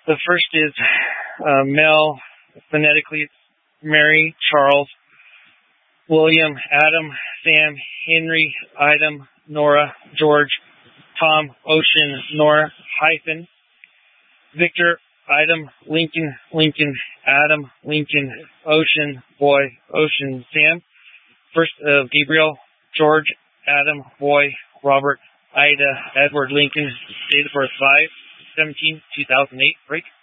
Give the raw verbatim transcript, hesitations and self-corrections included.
The first is uh, male, phonetically, it's Mary, Charles, William, Adam, Sam, Henry, Idam, Nora, George, Tom, Ocean, Nora, hyphen, Victor, Idam, Lincoln, Lincoln, Adam, Lincoln, Ocean, Boy, Ocean, Sam. First of Gabriel, George, Adam, Boy, Robert, Ida, Edward, Lincoln, date of birth five seventeen two thousand eight. Break.